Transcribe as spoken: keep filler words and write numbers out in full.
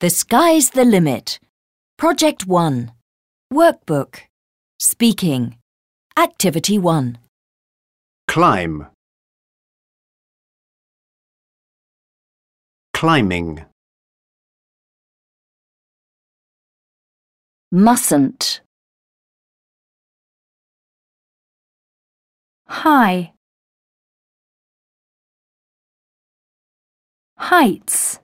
The sky's the limit. Project one. Workbook. Speaking. Activity one. Climb. Climbing. Mustn't. High. Heights.